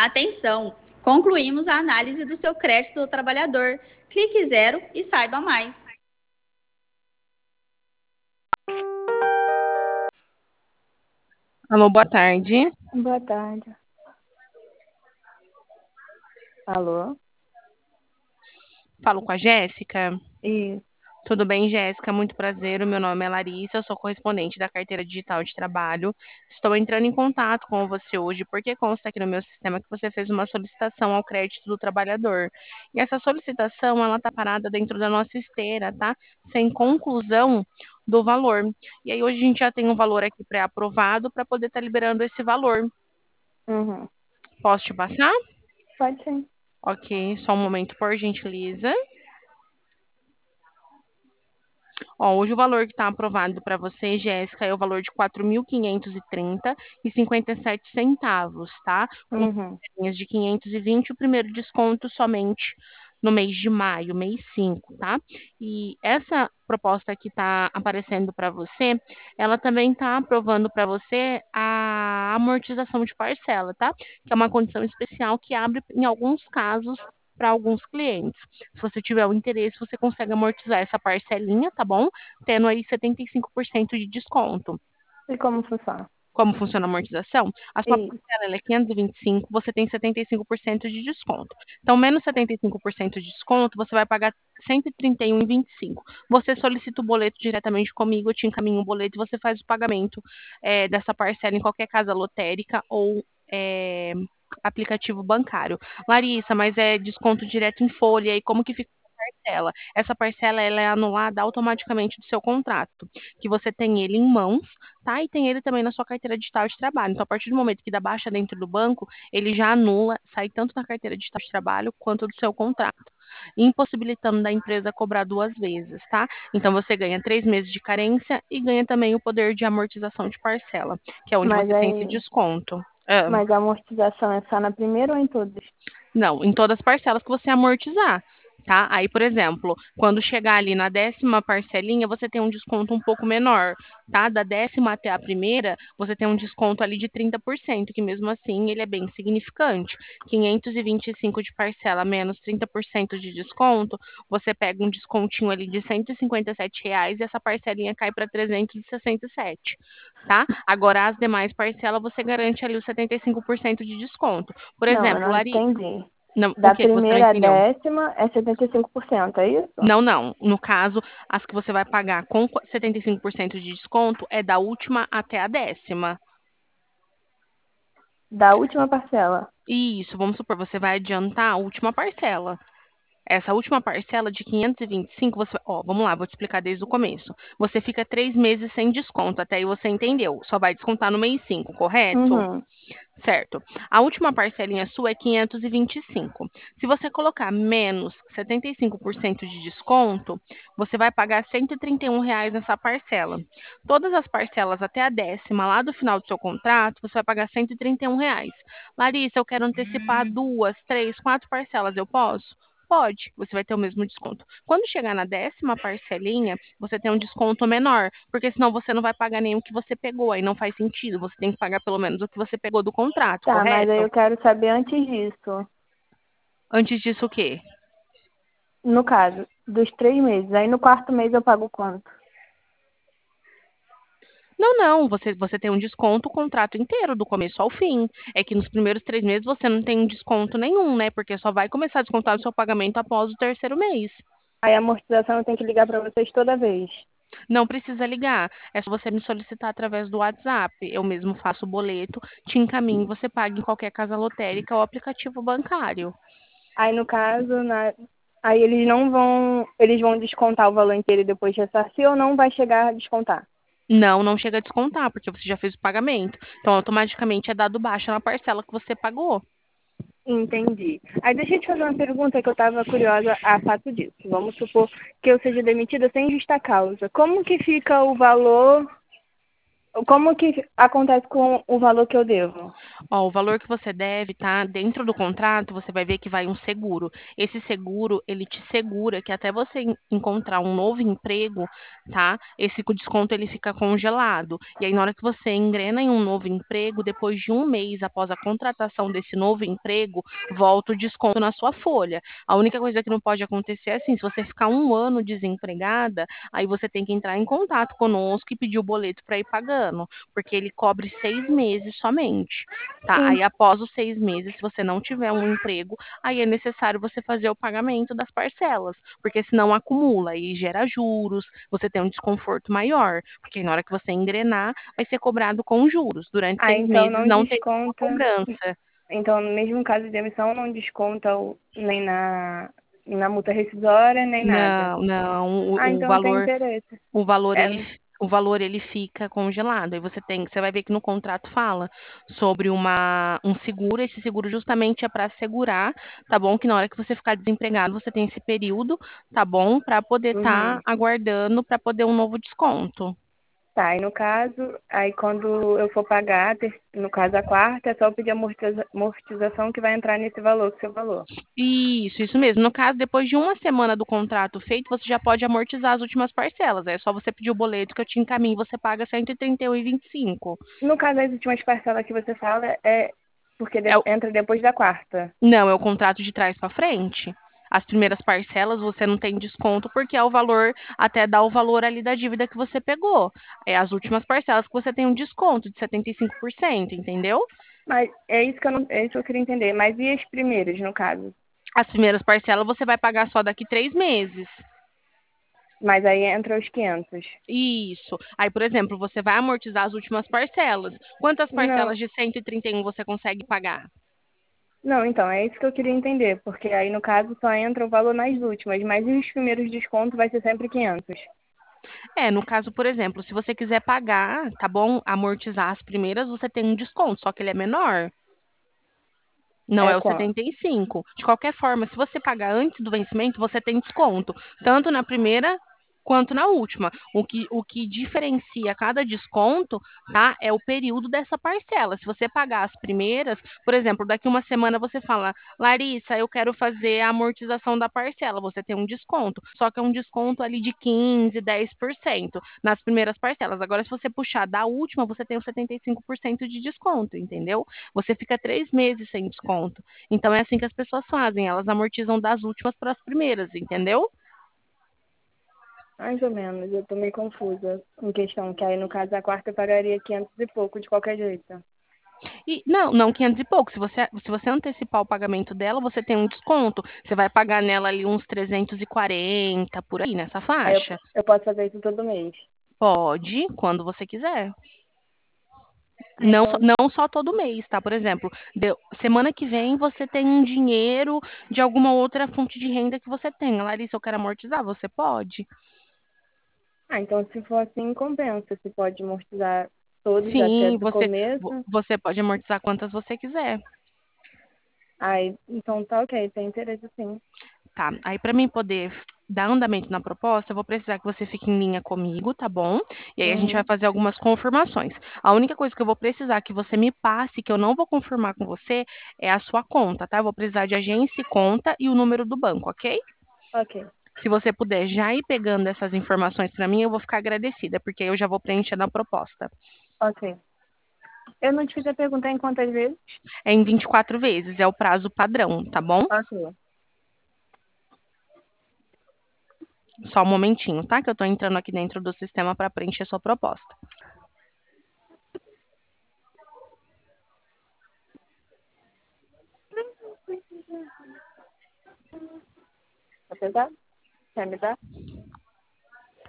Atenção! Concluímos a análise do seu crédito do trabalhador. Clique zero e saiba mais. Alô, boa tarde. Boa tarde. Alô? Falo com a Jéssica. Isso. Tudo bem, Jéssica? Muito prazer. O meu nome é Larissa, eu sou correspondente da Carteira Digital de Trabalho. Estou entrando em contato com você hoje porque consta aqui no meu sistema que você fez uma solicitação ao crédito do trabalhador. E essa solicitação, ela está parada dentro da nossa esteira, tá? Sem conclusão do valor. E aí hoje a gente já tem um valor aqui pré-aprovado para poder estar liberando esse valor. Uhum. Posso te passar? Pode ser. Ok, só um momento, por gentileza. Ó, hoje o valor que está aprovado para você, Jéssica, é o valor de 4.530,57 centavos, tá? Com Uhum. parcelinhas de 520, o primeiro desconto somente no mês de maio, mês 5, tá? E essa proposta que está aparecendo para você, ela também está aprovando para você a amortização de parcela, tá? Que é uma condição especial que abre em alguns casos para alguns clientes. Se você tiver o interesse, você consegue amortizar essa parcelinha, tá bom? Tendo aí 75% de desconto. E como funciona? Como funciona a amortização? A sua Isso. parcela ela é 525, você tem 75% de desconto. Então, menos 75% de desconto, você vai pagar 131,25. Você solicita o boleto diretamente comigo, eu te encaminho o boleto e você faz o pagamento dessa parcela em qualquer casa lotérica ou aplicativo bancário. Larissa, mas é desconto direto em folha, e como que fica a parcela? Essa parcela ela é anulada automaticamente do seu contrato, que você tem ele em mãos, tá? E tem ele também na sua carteira digital de trabalho. Então, a partir do momento que dá baixa dentro do banco, ele já anula, sai tanto da carteira digital de trabalho quanto do seu contrato, impossibilitando da empresa cobrar duas vezes, tá? Então, você ganha 3 meses de carência e ganha também o poder de amortização de parcela, que é onde Mas você tem esse aí. desconto. Ah. Mas a amortização é só na primeira ou em todas? Não, em todas as parcelas que você amortizar, tá? Aí, por exemplo, quando chegar ali na 10ª parcelinha, você tem um desconto um pouco menor, tá? Da 10ª até a primeira, você tem um desconto ali de 30%, que mesmo assim ele é bem significante. 525 de parcela menos 30% de desconto, você pega um descontinho ali de R$ 157 e essa parcelinha cai para 367, tá? Agora, as demais parcelas, você garante ali os 75% de desconto. Por Não, eu exemplo, não Larissa. entendi. Não, o Da que que você não primeira à entendeu? 10ª é 75%, é isso? Não, não. No caso, as que você vai pagar com 75% de desconto é da última até a 10ª. Da última parcela. Isso, vamos supor, você vai adiantar a última parcela. Essa última parcela de 525, você, ó, vamos lá, vou te explicar desde o começo. Você fica 3 meses sem desconto, até aí você entendeu. Só vai descontar no mês 5, correto? Uhum. Certo. A última parcelinha sua é 525. Se você colocar menos 75% de desconto, você vai pagar R$ 131 nessa parcela. Todas as parcelas até a 10ª, lá do final do seu contrato, você vai pagar R$ 131. Larissa, eu quero antecipar 2, 3, 4 parcelas, eu posso? Pode, você vai ter o mesmo desconto. Quando chegar na 10ª parcelinha, você tem um desconto menor, porque senão você não vai pagar nem o que você pegou, aí não faz sentido. Você tem que pagar pelo menos o que você pegou do contrato, Tá, mas aí correto? eu quero saber antes disso. Antes disso, o quê? No caso, dos 3 meses. Aí no quarto mês eu pago quanto? Não, não, você tem um desconto o contrato inteiro, do começo ao fim. É que nos primeiros 3 meses você não tem um desconto nenhum, né? Porque só vai começar a descontar o seu pagamento após o terceiro mês. Aí a amortização eu tenho que ligar pra vocês toda vez. Não precisa ligar, é só você me solicitar através do WhatsApp. Eu mesmo faço o boleto, te encaminho e você paga em qualquer casa lotérica ou aplicativo bancário. Aí no caso, aí eles vão descontar o valor inteiro e depois ressarcir ou não vai chegar a descontar? Não, não chega a descontar, porque você já fez o pagamento. Então, automaticamente é dado baixa na parcela que você pagou. Entendi. Aí deixa eu te fazer uma pergunta que eu estava curiosa a fato disso. Vamos supor que eu seja demitida sem justa causa. Como que fica o valor? Como que acontece com o valor que eu devo? Ó, o valor que você deve, tá? Dentro do contrato, você vai ver que vai um seguro. Esse seguro, ele te segura que até você encontrar um novo emprego, tá? Esse desconto ele fica congelado. E aí, na hora que você engrena em um novo emprego, depois de um mês após a contratação desse novo emprego, volta o desconto na sua folha. A única coisa que não pode acontecer é assim, se você ficar um ano desempregada, aí você tem que entrar em contato conosco e pedir o boleto para ir pagando, porque ele cobre 6 meses somente. Tá? Sim. Aí, após os 6 meses, se você não tiver um emprego, aí é necessário você fazer o pagamento das parcelas, porque senão acumula e gera juros, você tem um desconforto maior, porque na hora que você engrenar, vai ser cobrado com juros. Durante Ah, seis então meses não não tem nenhuma desconta. cobrança. Então, no mesmo caso de demissão, não desconta nem na multa rescisória, nem nada. Não, não, Ah, o então tem valor interesse. O valor É, ele o valor ele fica congelado. Aí você vai ver que no contrato fala sobre um seguro. Esse seguro justamente é para assegurar, tá bom? Que na hora que você ficar desempregado, você tem esse período, tá bom? Para poder estar uhum. aguardando para poder um novo desconto. Tá, e no caso, aí quando eu for pagar, no caso a quarta, é só eu pedir amortização que vai entrar nesse valor, que é o seu valor. Isso mesmo. No caso, depois de uma semana do contrato feito, você já pode amortizar as últimas parcelas. É só você pedir o boleto que eu te encaminho, você paga 131,25. No caso, as últimas parcelas que você fala é porque É, o- entra depois da quarta. Não, é o contrato de trás para frente. As primeiras parcelas você não tem desconto porque é o valor, até dá o valor ali da dívida que você pegou. É as últimas parcelas que você tem um desconto de 75%, entendeu? Mas é isso que eu não, é isso que eu queria entender. Mas e as primeiras, no caso? As primeiras parcelas você vai pagar só daqui 3 meses. Mas aí entra os 500. Isso. Aí, por exemplo, você vai amortizar as últimas parcelas. Quantas Não, parcelas de 131 você consegue pagar? não, então, é isso que eu queria entender, porque aí no caso só entra o valor nas últimas, mas os primeiros descontos vai ser sempre 500. É, no caso, por exemplo, se você quiser pagar, tá bom? Amortizar as primeiras, você tem um desconto, só que ele é menor. Não É é o quanto? 75. De qualquer forma, se você pagar antes do vencimento, você tem desconto, tanto na primeira quanto na última. O que diferencia cada desconto, tá? É o período dessa parcela. Se você pagar as primeiras, por exemplo, daqui uma semana você fala, Larissa, eu quero fazer a amortização da parcela, você tem um desconto. Só que é um desconto ali de 15, 10% nas primeiras parcelas. Agora, se você puxar da última, você tem os 75% de desconto, entendeu? Você fica 3 meses sem desconto. Então é assim que as pessoas fazem, elas amortizam das últimas para as primeiras, entendeu? Mais ou menos, eu tô meio confusa em questão, que aí no caso da quarta eu pagaria 500 e pouco de qualquer jeito. E não 500 e pouco. Se você antecipar o pagamento dela, você tem um desconto. Você vai pagar nela ali uns 340 por aí nessa Aí faixa. eu posso fazer isso todo mês. Pode, quando você quiser. Ah, Não, então, não só todo mês, tá? Por exemplo, semana que vem você tem um dinheiro de alguma outra fonte de renda que você tenha. Larissa, eu quero amortizar, você pode? então se for assim, compensa. Você pode amortizar todos até Sim, do começo. você pode amortizar quantas você quiser. Aí, então tá ok, tem interesse sim. Tá, aí para mim poder dar andamento na proposta, eu vou precisar que você fique em linha comigo, tá bom? E aí a gente vai Uhum, fazer algumas confirmações. A única coisa que eu vou precisar que você me passe, que eu não vou confirmar com você, é a sua conta, tá? Eu vou precisar de agência e conta e o número do banco, ok? ok, Se você puder já ir pegando essas informações para mim, eu vou ficar agradecida, porque aí eu já vou preencher na proposta. ok. Eu não te fiz a pergunta em quantas vezes? É em 24 vezes, é o prazo padrão, tá bom? Ok, Só um momentinho, tá? Que eu tô entrando aqui dentro do sistema para preencher sua proposta. tá pesado? Quer me dar?